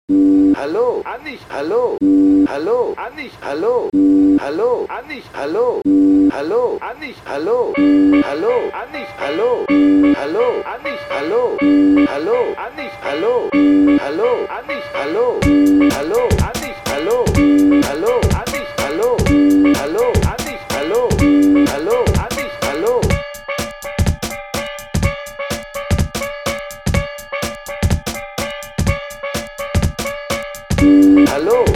Hallo, Anich, hallo. Hallo, Anich, hallo. Hallo, Anich, hallo. Hallo, Anich, hallo. Hallo, Anich, hallo. Hallo, Anich, hallo. Hallo, Anich, hallo. Hallo, Anich, hallo. Hallo, Anich, hallo. Hallo, Anich, hallo. Hallo, Anich, hallo. Hallo, Anich, hallo. Hallo.